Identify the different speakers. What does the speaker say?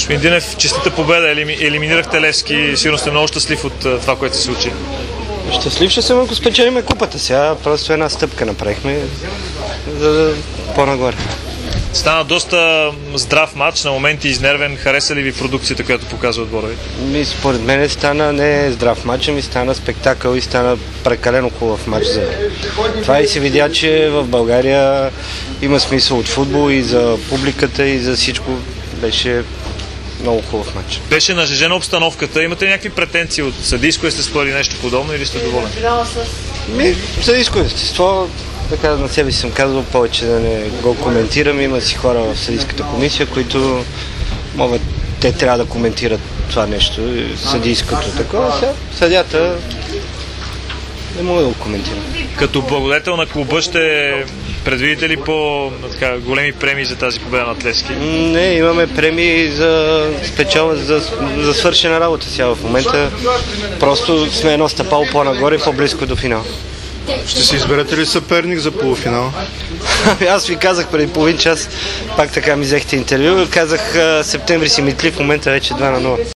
Speaker 1: Господин Динев, честита победа, елиминирахте Левски, сигурно сте много щастлив от това, което се случи.
Speaker 2: Щастлив ще съм, ако спечелиме купата. Сега просто една стъпка направихме за по-нагоре.
Speaker 1: Стана доста здрав матч, на моменти изнервен. Хареса ли ви продукцията, която показва отбора ви?
Speaker 2: Според мен стана не здрав матч, ами стана спектакъл и стана прекалено хубав матч. Това и се видя, че в България има смисъл от футбол и за публиката и за всичко. Беше много хубав матч.
Speaker 1: Беше нажежена обстановката. Имате ли някакви претенции от съдийско естество или нещо подобно, или сте доволен?
Speaker 2: Съдийско естество, така на себе си съм казал повече да не го коментирам. Има си хора в съдийската комисия, които могат, те трябва да коментират това нещо, съдийското такова. Съдята не мога да го коментирам.
Speaker 1: Като благодетел на клуба ще предвидите ли по-големи премии за тази победа на Левски?
Speaker 2: Не, имаме премии за спечала, за свършена работа сега в момента. Просто сме едно стъпало по-нагоре, по-близко до финал.
Speaker 3: Ще си изберете ли съперник за полуфинал?
Speaker 2: Аз ви казах преди половин час, пак така ми взехте интервю, казах септември си митли, в момента вече 2-0.